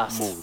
Mood.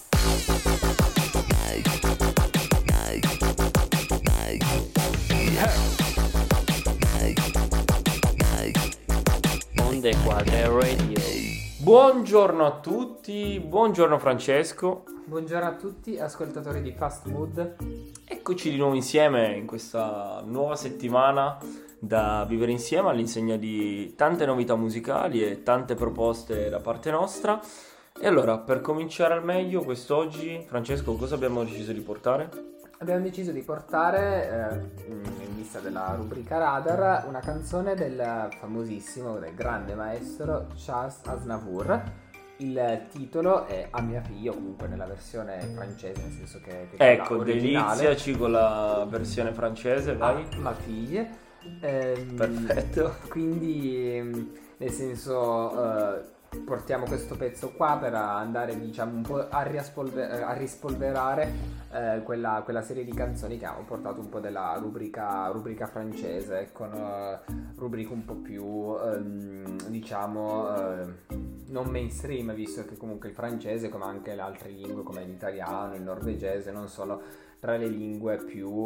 Onde Quadre Radio. Buongiorno a tutti, buongiorno Francesco. Buongiorno a tutti ascoltatori di Fast Mood. Eccoci di nuovo insieme in questa nuova settimana da vivere insieme all'insegna di tante novità musicali e tante proposte da parte nostra. E allora, per cominciare al meglio, quest'oggi, Francesco, cosa abbiamo deciso di portare? Abbiamo deciso di portare, in vista della rubrica Radar, una canzone del famosissimo, del grande maestro Charles Aznavour. Il titolo è A mia figlia, o comunque nella versione francese, nel senso che Ecco, originale. deliziaci con la versione francese, vai. Ma figlie. Perfetto. Quindi, nel senso, portiamo questo pezzo qua per andare, diciamo, un po' a rispolverare quella serie di canzoni che abbiamo portato un po' della rubrica francese, con rubriche un po' più, non mainstream, visto che comunque il francese, come anche le altre lingue come l'italiano, il norvegese, non sono tra le lingue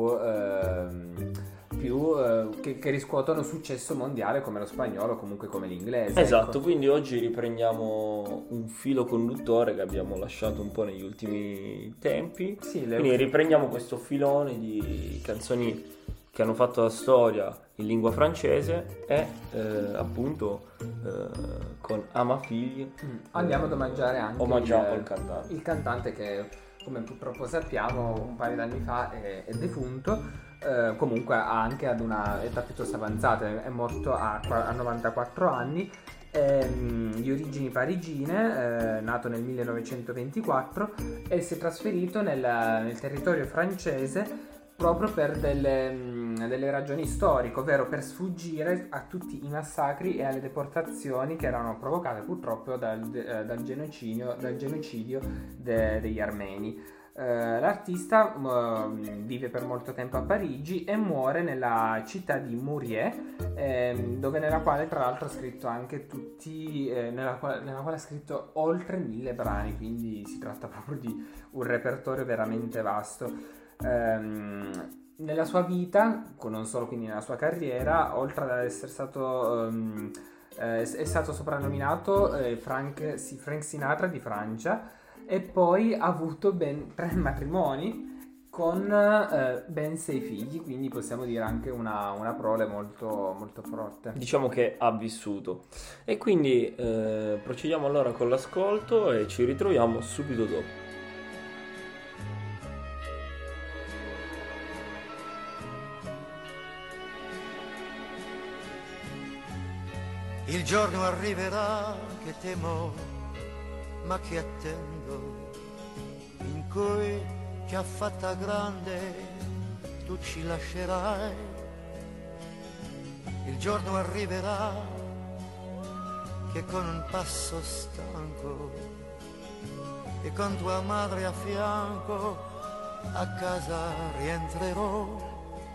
che riscuotono successo mondiale come lo spagnolo o comunque come l'inglese. Esatto, ecco. quindi oggi riprendiamo un filo conduttore che abbiamo lasciato un po' negli ultimi tempi. Sì, Quindi riprendiamo questo filone di canzoni che hanno fatto la storia in lingua francese e appunto con Ama figli Andiamo ad omaggiare anche il cantante. il cantante che, come purtroppo sappiamo, un paio d'anni fa è defunto. Comunque anche ad una età piuttosto avanzata, è morto a 94 anni, di origini parigine, nato nel 1924 e si è trasferito nel territorio francese proprio per delle ragioni storiche, ovvero per sfuggire a tutti i massacri e alle deportazioni che erano provocate purtroppo dal genocidio degli armeni. L'artista vive per molto tempo a Parigi e muore nella città di Mouriers, nella quale tra l'altro ha scritto anche nella quale ha scritto oltre 1000 brani, quindi si tratta proprio di un repertorio veramente vasto. Nella sua vita, non solo quindi nella sua carriera, oltre ad essere stato è stato soprannominato Frank Sinatra di Francia, e poi ha avuto ben 3 matrimoni con ben 6 figli, quindi possiamo dire anche una prole molto, molto forte. Diciamo che ha vissuto. E quindi procediamo allora con l'ascolto e ci ritroviamo subito dopo. Il giorno arriverà che temo, ma che attendo, in cui ti ha fatta grande, tu ci lascerai. Il giorno arriverà che con un passo stanco e con tua madre a fianco a casa rientrerò,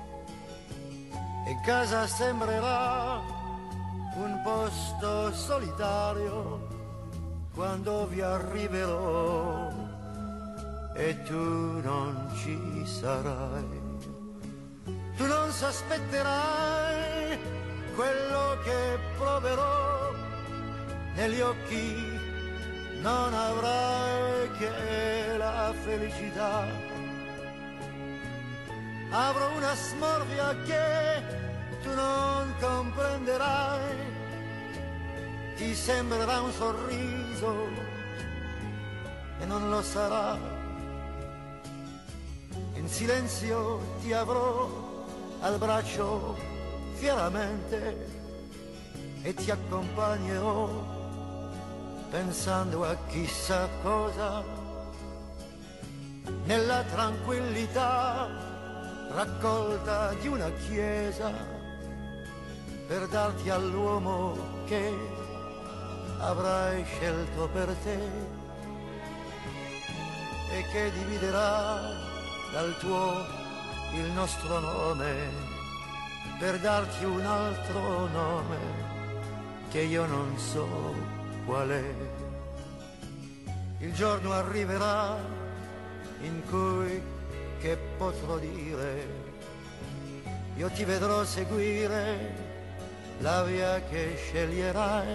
e casa sembrerà un posto solitario quando vi arriverò e tu non ci sarai. Tu non sospetterai quello che proverò, negli occhi non avrai che la felicità. Avrò una smorfia che tu non comprenderai, ti sembrerà un sorriso e non lo sarà. In silenzio ti avrò al braccio fieramente e ti accompagnerò pensando a chissà cosa, nella tranquillità raccolta di una chiesa, per darti all'uomo che avrai scelto per te e che dividerà dal tuo il nostro nome, per darti un altro nome che io non so qual è. il giorno arriverà in cui che potrò dire, io ti vedrò seguire la via che sceglierai.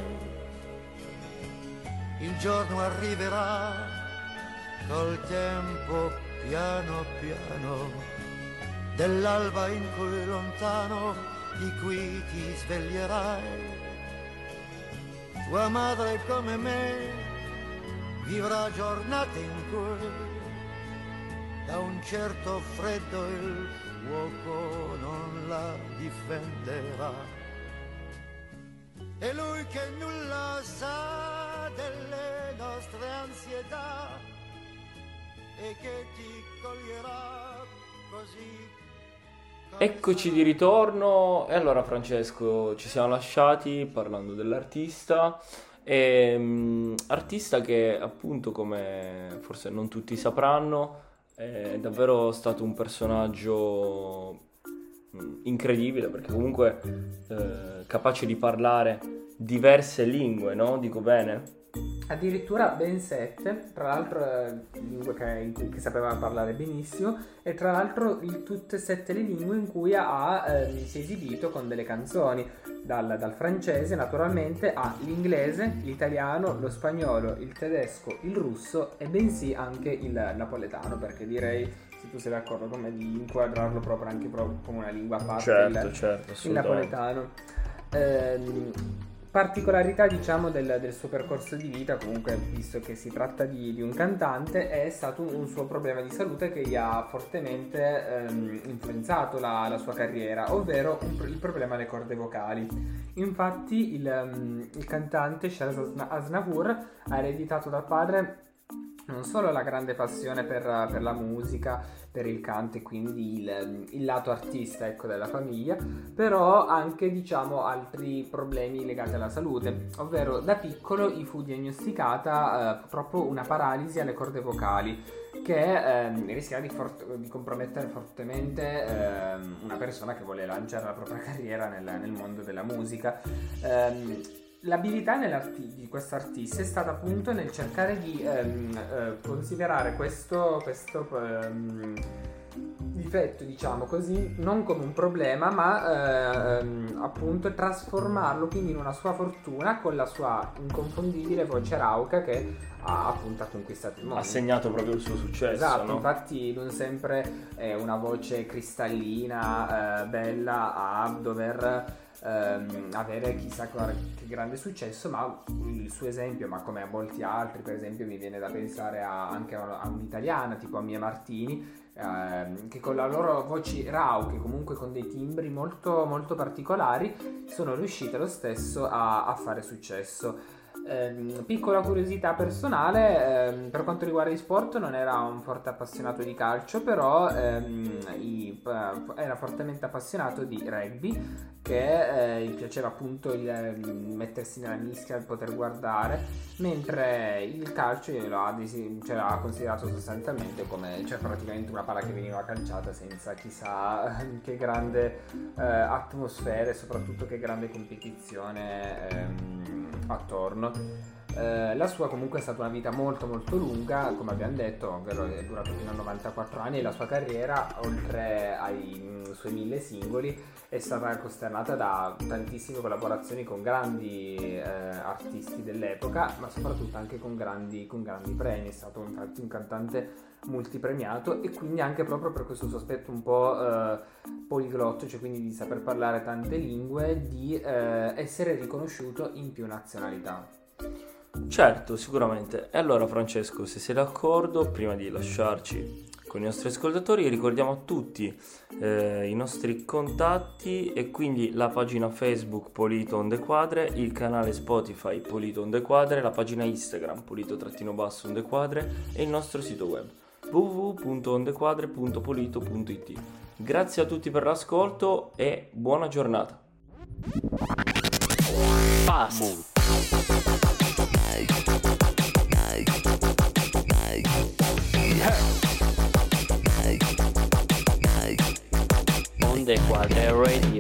Il giorno arriverà col tempo piano piano dell'alba in cui lontano di qui ti sveglierai. Tua madre come me vivrà giornate in cui da un certo freddo il fuoco non la difenderà. E lui che nulla sa delle nostre ansietà e che ti coglierà così. Eccoci di ritorno. E allora, Francesco, ci siamo lasciati parlando dell'artista. Artista che, appunto, come forse non tutti sapranno, è davvero stato un personaggio incredibile, perché comunque capace di parlare diverse lingue, no? Dico bene? Addirittura ben 7, tra l'altro lingue in cui sapeva parlare benissimo, e tra l'altro tutte e 7 le lingue in cui si è esibito con delle canzoni, dal francese naturalmente all'inglese, l'italiano, lo spagnolo, il tedesco, il russo e bensì anche il napoletano, perché direi, se tu sei d'accordo con me, di inquadrarlo proprio anche come una lingua a parte. Certo, il napoletano. Particolarità, diciamo, del suo percorso di vita, comunque, visto che si tratta di un cantante, è stato un suo problema di salute che gli ha fortemente influenzato la sua carriera, ovvero il problema alle corde vocali. Infatti il cantante Charles Aznavour ha ereditato dal padre non solo la grande passione per la musica, per il canto e quindi il lato artista, ecco, della famiglia, però anche, diciamo, altri problemi legati alla salute, ovvero da piccolo gli fu diagnosticata purtroppo una paralisi alle corde vocali che rischia di compromettere fortemente una persona che vuole lanciare la propria carriera nel mondo della musica. L'abilità di questo artista è stata appunto nel cercare di considerare questo difetto, diciamo così, non come un problema, ma appunto trasformarlo quindi in una sua fortuna con la sua inconfondibile voce rauca che ha appunto conquistato il mondo. Ha segnato proprio il suo successo. Esatto, no? Infatti non sempre una voce cristallina, bella, a dover avere chissà che grande successo, ma il suo esempio, ma come a molti altri, per esempio mi viene da pensare anche a un'italiana tipo a Mia Martini, che con le loro voci rauche, comunque con dei timbri molto, molto particolari, sono riuscite lo stesso a fare successo. Piccola curiosità personale, per quanto riguarda gli sport non era un forte appassionato di calcio, però era fortemente appassionato di rugby, che gli piaceva appunto il mettersi nella mischia, il poter guardare, mentre il calcio l'ha considerato sostanzialmente come, cioè, praticamente una palla che veniva calciata senza chissà che grande atmosfera e soprattutto che grande competizione attorno. La sua comunque è stata una vita molto molto lunga, come abbiamo detto, ovvero è durato fino a 94 anni, e la sua carriera, oltre ai suoi 1000 singoli, è stata costernata da tantissime collaborazioni con grandi artisti dell'epoca, ma soprattutto anche con grandi premi. È stato infatti un cantante multipremiato, e quindi anche proprio per questo suo aspetto un po' poliglotto, cioè quindi di saper parlare tante lingue, di essere riconosciuto in più nazionalità. Certo, sicuramente. E allora, Francesco, se sei d'accordo, prima di lasciarci con i nostri ascoltatori, ricordiamo a tutti i nostri contatti, e quindi la pagina Facebook Polito on the Quadre, il canale Spotify Polito on the Quadre, la pagina Instagram Polito_on the Quadre e il nostro sito web www.ondequadre.polito.it. Grazie a tutti per l'ascolto e buona giornata. Fast. On the Quadre Radio.